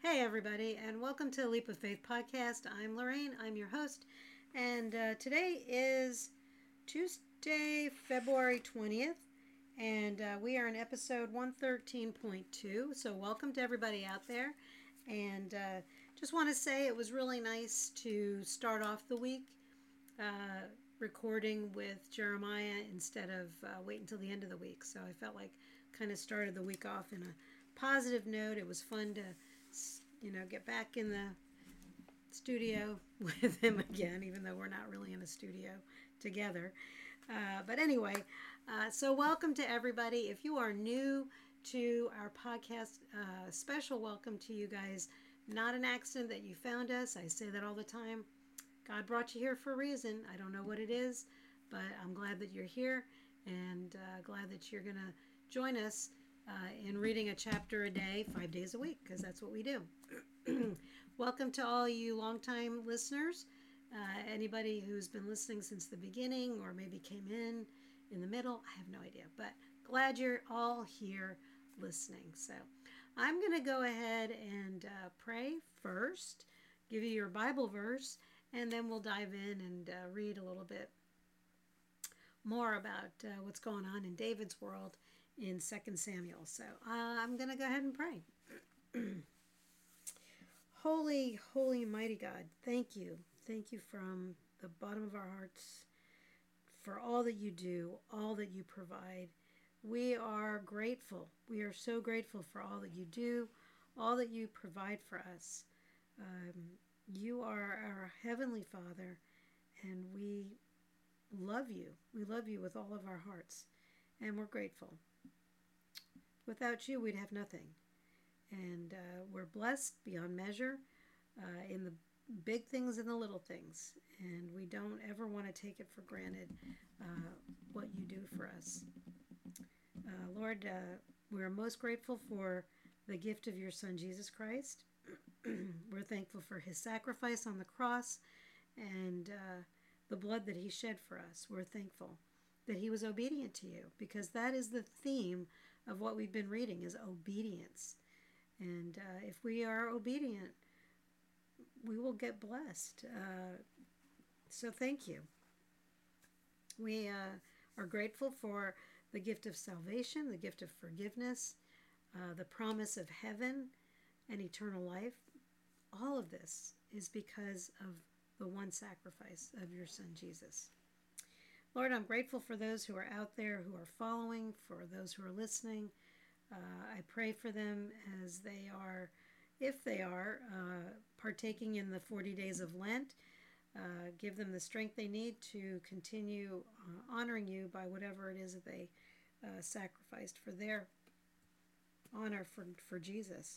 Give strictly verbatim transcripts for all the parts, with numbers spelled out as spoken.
Hey, everybody, and welcome to Leap of Faith podcast. I'm Lorraine, I'm your host, and uh, today is Tuesday, February twentieth, and uh, we are in episode one thirteen point two. So, welcome to everybody out there, and uh, just want to say it was really nice to start off the week uh, recording with Jeremiah instead of uh, wait until the end of the week. So, I felt like kind of started the week off in a positive note. It was fun to you know, get back in the studio with him again, even though we're not really in a studio together. Uh, but anyway, uh, so welcome to everybody. If you are new to our podcast, uh, special welcome to you guys. Not an accident that you found us. I say that all the time. God brought you here for a reason. I don't know what it is, but I'm glad that you're here and uh, glad that you're going to join us uh, in reading a chapter a day, five days a week, because that's what we do. Welcome to all you longtime listeners. Uh, anybody who's been listening since the beginning or maybe came in in the middle, I have no idea. But glad you're all here listening. So I'm going to go ahead and uh, pray first, give you your Bible verse, and then we'll dive in and uh, read a little bit more about uh, what's going on in David's world in Second Samuel. So uh, I'm going to go ahead and pray. Holy, holy, mighty God, thank you. Thank you from the bottom of our hearts for all that you do, all that you provide. We are grateful. We are so grateful for all that you do, all that you provide for us. Um, you are our Heavenly Father, and we love you. We love you with all of our hearts, and we're grateful. Without you, we'd have nothing. And uh, we're blessed beyond measure uh, in the big things and the little things. And we don't ever want to take it for granted uh, what you do for us. Uh, Lord, uh, we're most grateful for the gift of your Son, Jesus Christ. We're thankful for his sacrifice on the cross and uh, the blood that he shed for us. We're thankful that he was obedient to you, because that is the theme of what we've been reading, is obedience. And uh, if we are obedient, we will get blessed. Uh, so thank you. We uh, are grateful for the gift of salvation, the gift of forgiveness, uh, the promise of heaven and eternal life. All of this is because of the one sacrifice of your Son, Jesus. Lord, I'm grateful for those who are out there who are following, for those who are listening. Uh, I pray for them as they are, if they are, uh, partaking in the forty days of Lent. Uh, give them the strength they need to continue uh, honoring you by whatever it is that they uh, sacrificed for their honor for, for Jesus.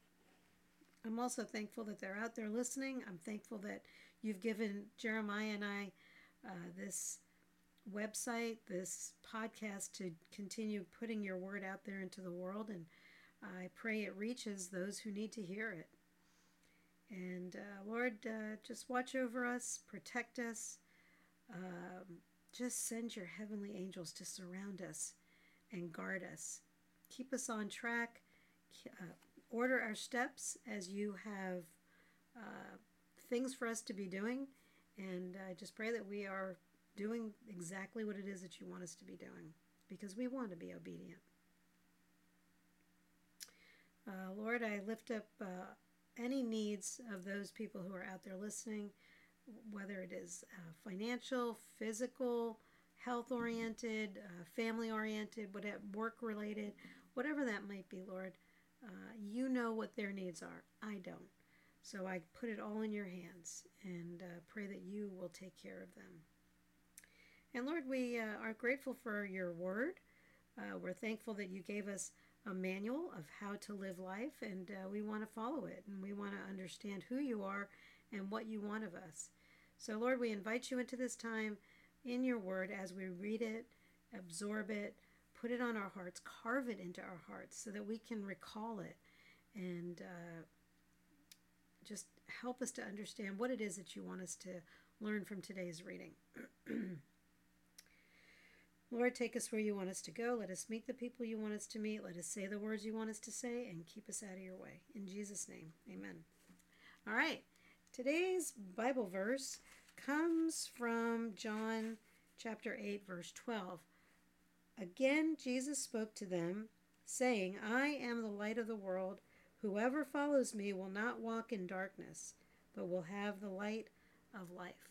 I'm also thankful that they're out there listening. I'm thankful that you've given Jeremiah and I uh, this website, this podcast, to continue putting your word out there into the world, and I pray it reaches those who need to hear it. And uh, Lord, uh, just watch over us, protect us, um, just send your heavenly angels to surround us and guard us. Keep us on track, uh, order our steps as you have uh, things for us to be doing, and I just pray that we are doing exactly what it is that you want us to be doing, because we want to be obedient. Uh, Lord, I lift up uh, any needs of those people who are out there listening, whether it is uh, financial, physical, health-oriented, uh, family-oriented, whatever, work-related, whatever that might be, Lord. Uh, you know what their needs are. I don't. So I put it all in your hands and uh, pray that you will take care of them. And Lord, we uh, are grateful for your word. Uh, we're thankful that you gave us a manual of how to live life, and uh, we want to follow it, and we want to understand who you are and what you want of us. So, Lord, we invite you into this time in your word as we read it, absorb it, put it on our hearts, carve it into our hearts so that we can recall it and uh, just help us to understand what it is that you want us to learn from today's reading. Lord, take us where you want us to go. Let us meet the people you want us to meet. Let us say the words you want us to say, and keep us out of your way. In Jesus' name, amen. All right. Today's Bible verse comes from John chapter eight, verse twelve. Again, Jesus spoke to them, saying, I am the light of the world. Whoever follows me will not walk in darkness, but will have the light of life.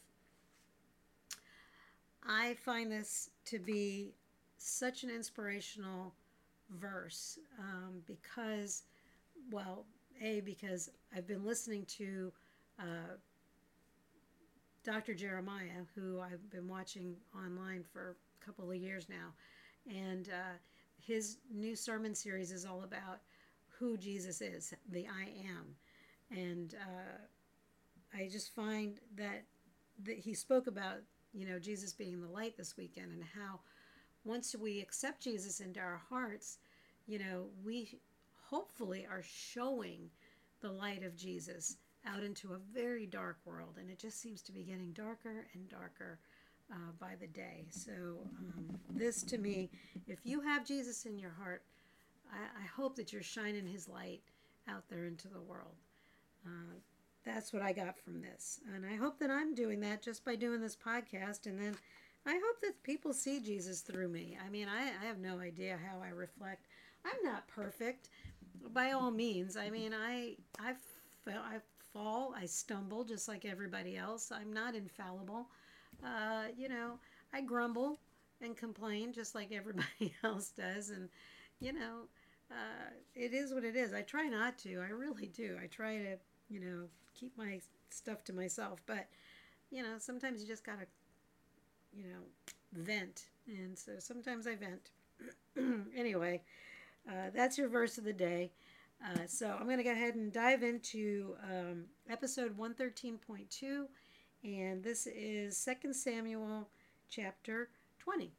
I find this to be such an inspirational verse um, because, well, A, because I've been listening to uh, Doctor Jeremiah, who I've been watching online for a couple of years now, and uh, his new sermon series is all about who Jesus is, the I am. And uh, I just find that, that he spoke about, you know, Jesus being the light this weekend, and how once we accept Jesus into our hearts, you know, we hopefully are showing the light of Jesus out into a very dark world. And it just seems to be getting darker and darker uh, by the day. So um, this, to me, if you have Jesus in your heart, I, I hope that you're shining his light out there into the world. Uh, that's what I got from this. And I hope that I'm doing that just by doing this podcast. And then I hope that people see Jesus through me. I mean, I, I have no idea how I reflect. I'm not perfect, by all means. I mean, I, I, I fall, I stumble just like everybody else. I'm not infallible. Uh, you know, I grumble and complain just like everybody else does. And, you know, uh, it is what it is. I try not to. I really do. I try to, you know, keep my stuff to myself. But, you know, sometimes you just got to, you know, vent. And so sometimes I vent. Anyway, uh, that's your verse of the day. Uh, so I'm going to go ahead and dive into um, episode one thirteen point two. And this is Second Samuel chapter twenty.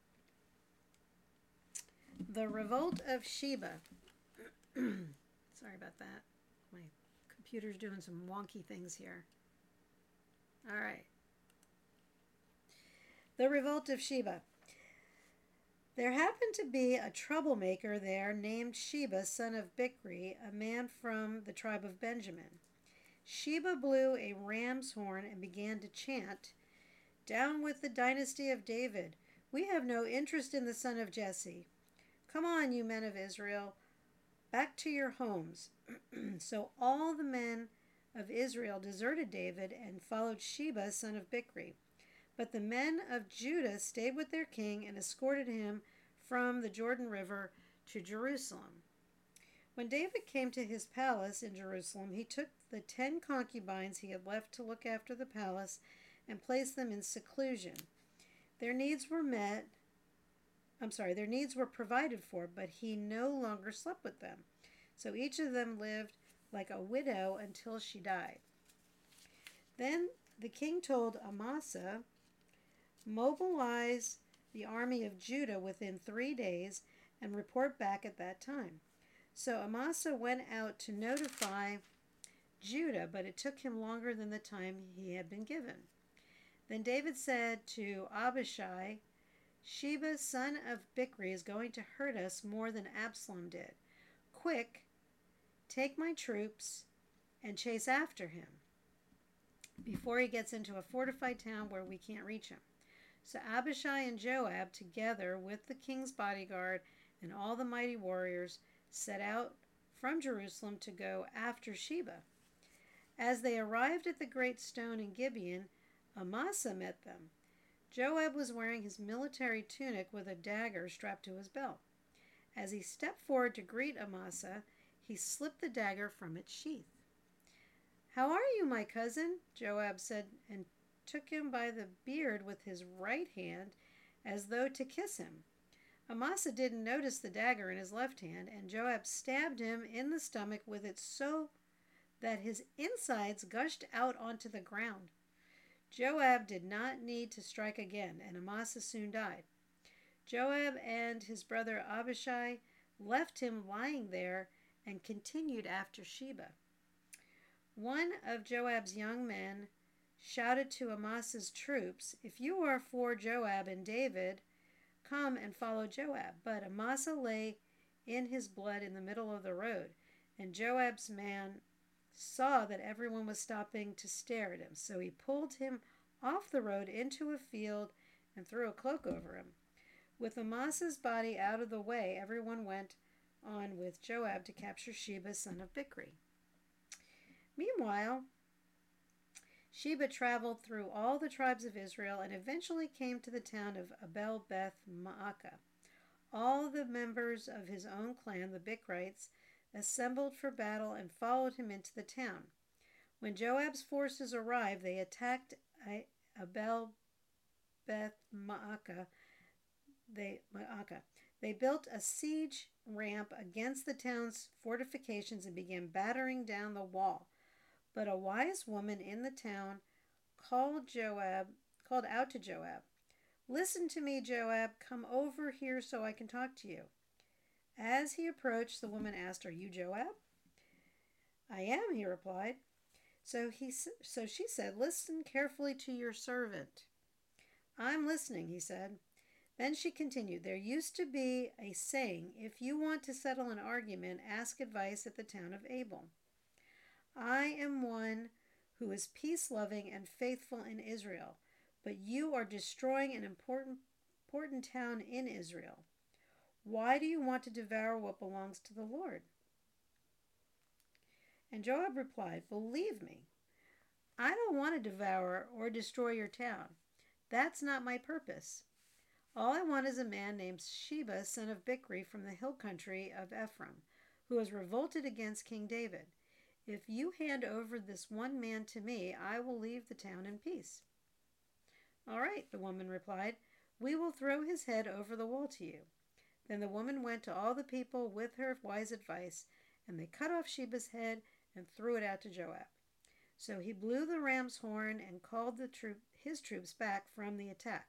The Revolt of Sheba. Sorry about that. My computer's doing some wonky things here. All right. The Revolt of Sheba. There happened to be a troublemaker there named Sheba, son of Bichri, a man from the tribe of Benjamin. Sheba blew a ram's horn and began to chant, Down with the dynasty of David. We have no interest in the son of Jesse. Come on, you men of Israel, back to your homes. So all the men of Israel deserted David and followed Sheba, son of Bichri. But the men of Judah stayed with their king and escorted him from the Jordan River to Jerusalem. When David came to his palace in Jerusalem, he took the ten concubines he had left to look after the palace and placed them in seclusion. Their needs were met, I'm sorry, their needs were provided for, but he no longer slept with them. So each of them lived like a widow until she died. Then the king told Amasa, mobilize the army of Judah within three days and report back at that time. So Amasa went out to notify Judah, but it took him longer than the time he had been given. Then David said to Abishai, Sheba, son of Bichri, is going to hurt us more than Absalom did. Quick, take my troops and chase after him before he gets into a fortified town where we can't reach him. So Abishai and Joab, together with the king's bodyguard and all the mighty warriors, set out from Jerusalem to go after Sheba. As they arrived at the great stone in Gibeon, Amasa met them. Joab was wearing his military tunic with a dagger strapped to his belt. As he stepped forward to greet Amasa, he slipped the dagger from its sheath. How are you, my cousin? Joab said, and took him by the beard with his right hand as though to kiss him. Amasa didn't notice the dagger in his left hand, and Joab stabbed him in the stomach with it so that his insides gushed out onto the ground. Joab did not need to strike again, and Amasa soon died. Joab and his brother Abishai left him lying there and continued after Sheba. One of Joab's young men shouted to Amasa's troops, If you are for Joab and David, Come and follow Joab. But Amasa lay in his blood in the middle of the road, and Joab's man saw that everyone was stopping to stare at him. So he pulled him off the road into a field and threw a cloak over him. With Amasa's body out of the way, everyone went on with Joab to capture Sheba, son of Bichri. Meanwhile, Sheba traveled through all the tribes of Israel and eventually came to the town of Abel Beth Maacah. All the members of his own clan, the Bichrites, assembled for battle and followed him into the town. When Joab's forces arrived, they attacked Abel Beth Maacah. They, Maacah. They built a siege ramp against the town's fortifications and began battering down the wall. But a wise woman in the town called Joab, called out to Joab, "Listen to me, Joab. Come over here so I can talk to you." As he approached, the woman asked, "Are you Joab?" "I am," he replied. So he, so she said, "Listen carefully to your servant." "I'm listening," he said. Then she continued, "There used to be a saying, if you want to settle an argument, ask advice at the town of Abel. I am one who is peace-loving and faithful in Israel, but you are destroying an important, important town in Israel. Why do you want to devour what belongs to the Lord?" And Joab replied, "Believe me, I don't want to devour or destroy your town. That's not my purpose. All I want is a man named Sheba, son of Bichri, from the hill country of Ephraim, who has revolted against King David. If you hand over this one man to me, I will leave the town in peace." "All right," the woman replied. "We will throw his head over the wall to you." Then the woman went to all the people with her wise advice, and they cut off Sheba's head and threw it out to Joab. So he blew the ram's horn and called the troop, his troops back from the attack.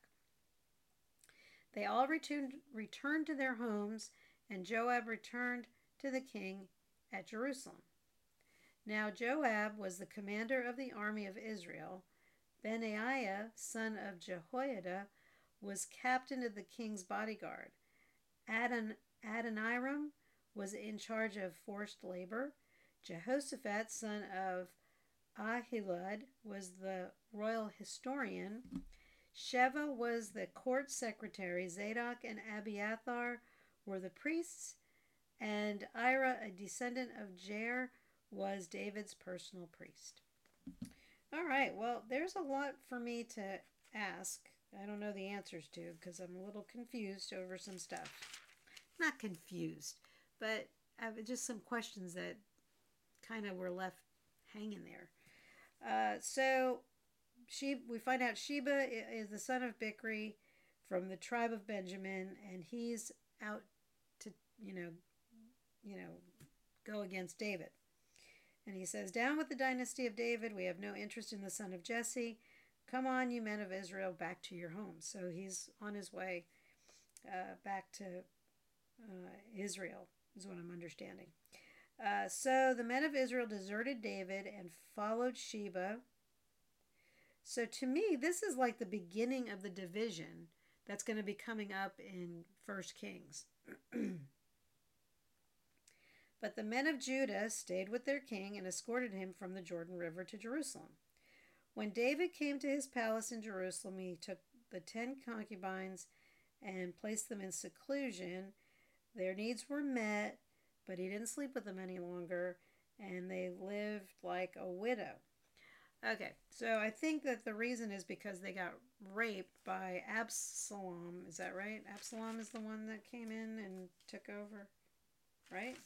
They all returned, returned to their homes, and Joab returned to the king at Jerusalem. Now Joab was the commander of the army of Israel. Benaiah, son of Jehoiada, was captain of the king's bodyguard. Adon, Adoniram was in charge of forced labor. Jehoshaphat, son of Ahilud, was the royal historian. Sheva was the court secretary. Zadok and Abiathar were the priests. And Ira, a descendant of Jair, was David's personal priest. All right, well, there's a lot for me to ask. I don't know the answers to because I'm a little confused over some stuff. Not confused, but just some questions that kind of were left hanging there. Uh, so she, we find out Sheba is the son of Bichri from the tribe of Benjamin, and he's out to, you know, you know, go against David. And he says, "Down with the dynasty of David. We have no interest in the son of Jesse. Come on, you men of Israel, back to your homes." So he's on his way uh, back to uh, Israel, is what I'm understanding. Uh, so the men of Israel deserted David and followed Sheba. So to me, this is like the beginning of the division that's going to be coming up in First Kings. But the men of Judah stayed with their king and escorted him from the Jordan River to Jerusalem. When David came to his palace in Jerusalem, he took the ten concubines and placed them in seclusion. Their needs were met, but he didn't sleep with them any longer, and they lived like a widow. Okay, so I think that the reason is because they got raped by Absalom. Is that right? Absalom is the one that came in and took over, right?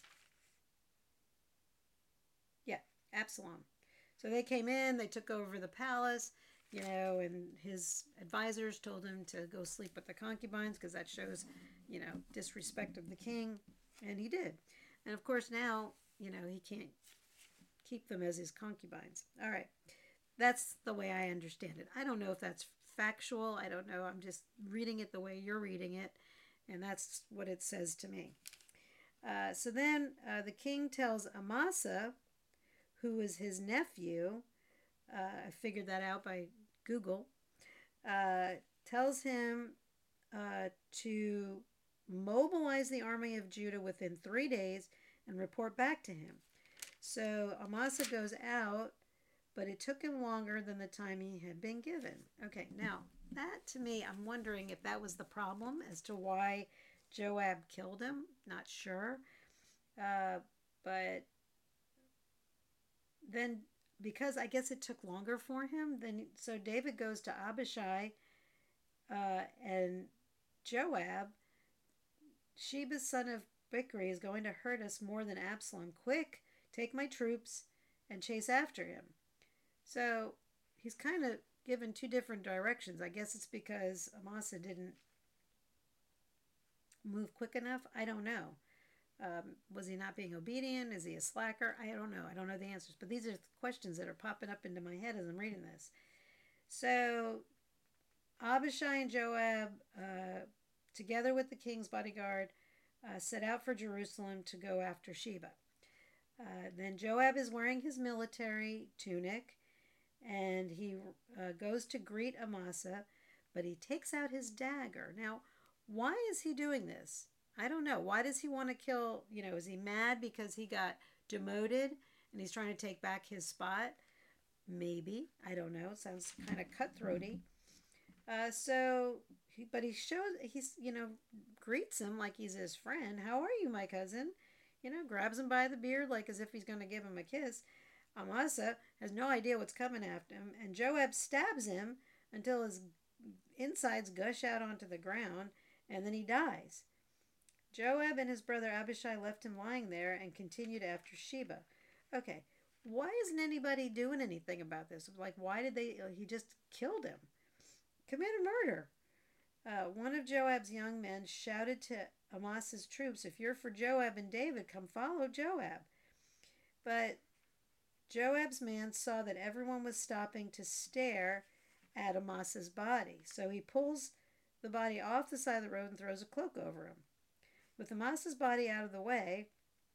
Yeah, Absalom. So they came in, they took over the palace, you know, and his advisors told him to go sleep with the concubines because that shows, you know, disrespect of the king, and he did. And of course now, you know, he can't keep them as his concubines. All right. That's the way I understand it. I don't know if that's factual. I don't know. I'm just reading it the way you're reading it, and that's what it says to me. Uh, so then uh, the king tells Amasa, who is his nephew, uh, I figured that out by Google, uh, tells him uh, to mobilize the army of Judah within three days and report back to him. So Amasa goes out, but it took him longer than the time he had been given. Okay, now that to me, I'm wondering if that was the problem as to why Joab killed him. Not sure. Uh, but then, because I guess it took longer for him, then so David goes to Abishai uh, and Joab. Sheba's son of Bichri is going to hurt us more than Absalom. Quick, take my troops and chase after him. So he's kind of given two different directions. I guess it's because Amasa didn't move quick enough. I don't know. Um, was he not being obedient? Is he a slacker? I don't know. I don't know the answers. But these are questions that are popping up into my head as I'm reading this. So Abishai and Joab, uh, together with the king's bodyguard, uh, set out for Jerusalem to go after Sheba. Uh, then Joab is wearing his military tunic, and he uh, goes to greet Amasa, but he takes out his dagger. Now, why is he doing this? I don't know. Why does he want to kill? You know, is he mad because he got demoted and he's trying to take back his spot? Maybe. I don't know. It sounds kind of cutthroaty. Uh, so, he, but he shows, he's, you know, greets him like he's his friend. How are you, my cousin? You know, grabs him by the beard like as if he's going to give him a kiss. Amasa has no idea what's coming after him, and Joab stabs him until his insides gush out onto the ground, and then he dies. Joab and his brother Abishai left him lying there and continued after Sheba. Okay, why isn't anybody doing anything about this? Like, why did they, he just killed him? Committed murder. Uh, one of Joab's young men shouted to Amasa's troops, if you're for Joab and David, come follow Joab. But Joab's man saw that everyone was stopping to stare at Amasa's body. So he pulls the body off the side of the road and throws a cloak over him. With Amasa's body out of the way,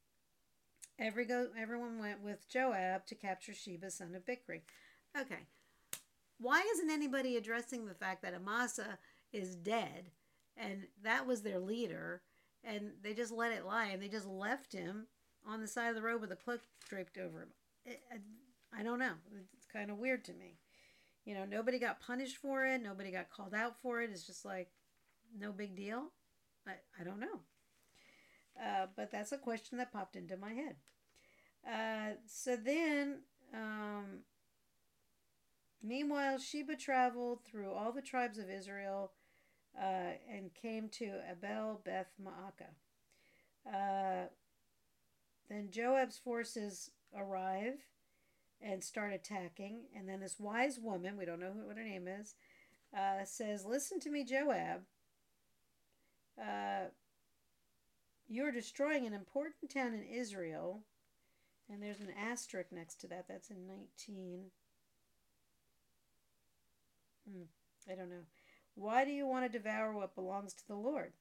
every go, everyone went with Joab to capture Sheba, son of Bichri. Okay, why isn't anybody addressing the fact that Amasa is dead and that was their leader, and they just let it lie and they just left him on the side of the road with a cloak draped over him? It, I, I don't know. It's kind of weird to me. You know, nobody got punished for it. Nobody got called out for it. It's just like, no big deal. I, I don't know. Uh, but that's a question that popped into my head. Uh, so then, um, meanwhile, Sheba traveled through all the tribes of Israel uh, and came to Abel Beth Maacah. Uh, then Joab's forces arrive and start attacking. And then this wise woman, we don't know who, what her name is, uh, says, listen to me, Joab. Uh, you're destroying an important town in Israel. And there's an asterisk next to that. That's in nineteen. Hmm, I don't know. Why do you want to devour what belongs to the Lord?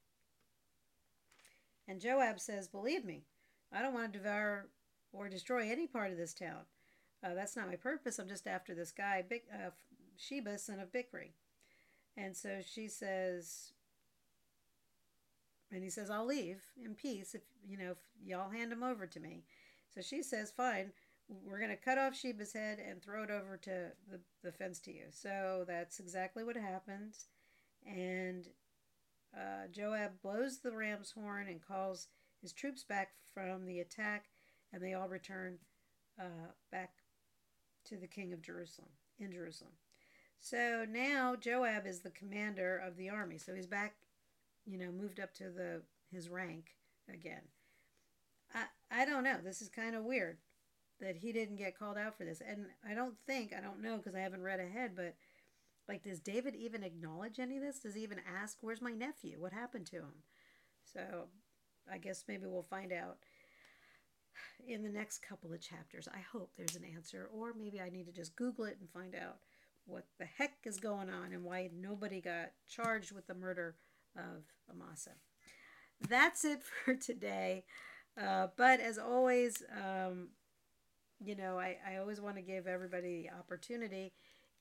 And Joab says, believe me, I don't want to devour or destroy any part of this town. Uh, that's not my purpose. I'm just after this guy, uh, Sheba, son of Bichri. And so she says, and he says, I'll leave in peace if, you know, if y'all hand him over to me. So she says, fine, we're going to cut off Sheba's head and throw it over to the, the fence to you. So that's exactly what happens. And uh, Joab blows the ram's horn and calls his troops back from the attack, and they all return uh, back to the king of Jerusalem, in Jerusalem. So now Joab is the commander of the army. So he's back, you know, moved up to the his rank again. I, I don't know. This is kind of weird that he didn't get called out for this. And I don't think, I don't know because I haven't read ahead, but like, does David even acknowledge any of this? Does he even ask, where's my nephew? What happened to him? So I guess maybe we'll find out in the next couple of chapters. I hope there's an answer, or maybe I need to just Google it and find out what the heck is going on and why nobody got charged with the murder of Amasa. That's it for today. Uh, but as always, um, you know, I, I always want to give everybody the opportunity.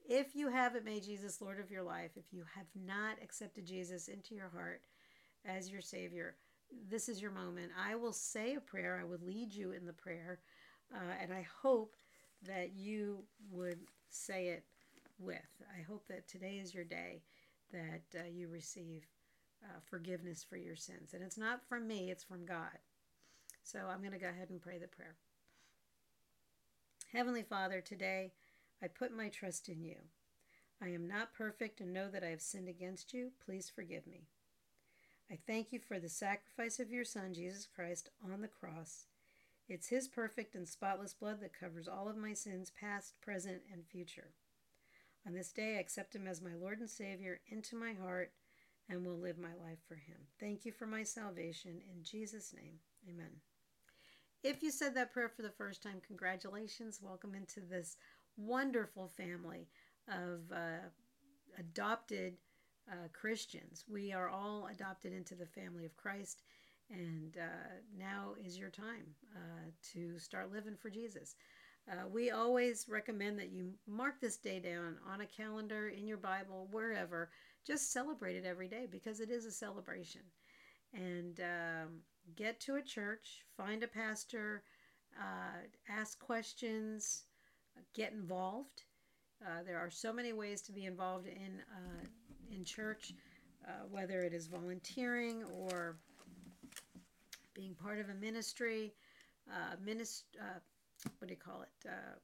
If you haven't made Jesus Lord of your life, if you have not accepted Jesus into your heart as your Savior, this is your moment. I will say a prayer. I would lead you in the prayer. Uh, and I hope that you would say it with. I hope that today is your day that uh, you receive uh, forgiveness for your sins. And it's not from me, it's from God. So I'm going to go ahead and pray the prayer. Heavenly Father, today I put my trust in you. I am not perfect and know that I have sinned against you. Please forgive me. I thank you for the sacrifice of your Son, Jesus Christ, on the cross. It's his perfect and spotless blood that covers all of my sins, past, present, and future. On this day, I accept him as my Lord and Savior into my heart and will live my life for him. Thank you for my salvation. In Jesus' name, amen. If you said that prayer for the first time, congratulations. Welcome into this wonderful family of uh, adopted uh, Christians. We are all adopted into the family of Christ, and uh, now is your time uh, to start living for Jesus. Uh, we always recommend that you mark this day down on a calendar, in your Bible, wherever. Just celebrate it every day because it is a celebration. And um, get to a church, find a pastor, uh, ask questions, get involved. Uh, there are so many ways to be involved in uh, in church, uh, whether it is volunteering or being part of a ministry, uh, minist- uh, what do you call it? Uh,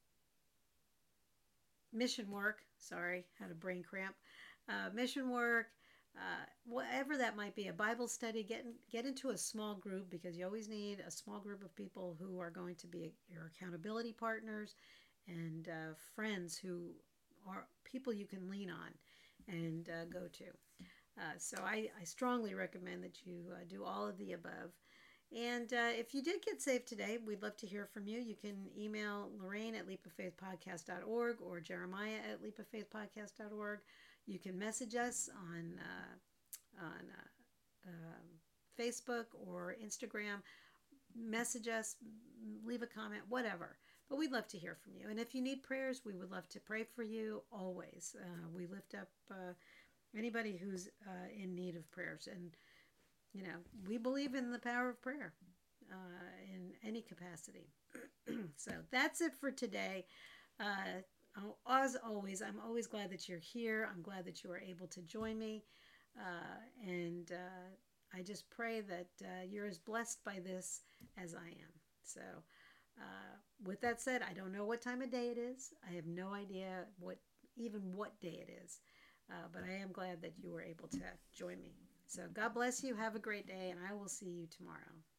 mission work. Sorry, had a brain cramp. Uh, mission work, uh, whatever that might be, a Bible study. Get in, get into a small group because you always need a small group of people who are going to be your accountability partners and uh, friends who are people you can lean on and uh, go to. Uh, so I, I strongly recommend that you uh, do all of the above. And uh, if you did get saved today, we'd love to hear from you. You can email Lorraine at leap of faith podcast dot org or Jeremiah at leap of faith podcast dot org. You can message us on uh, on uh, uh, Facebook or Instagram. Message us, leave a comment, whatever. But we'd love to hear from you. And if you need prayers, we would love to pray for you always. Uh, we lift up uh, anybody who's uh, in need of prayers. And, you know, we believe in the power of prayer uh, in any capacity. So that's it for today. Uh, as always, I'm always glad that you're here. I'm glad that you are able to join me. Uh, and uh, I just pray that uh, you're as blessed by this as I am. So uh, with that said, I don't know what time of day it is. I have no idea what even what day it is. Uh, but I am glad that you were able to join me. So God bless you. Have a great day, and I will see you tomorrow.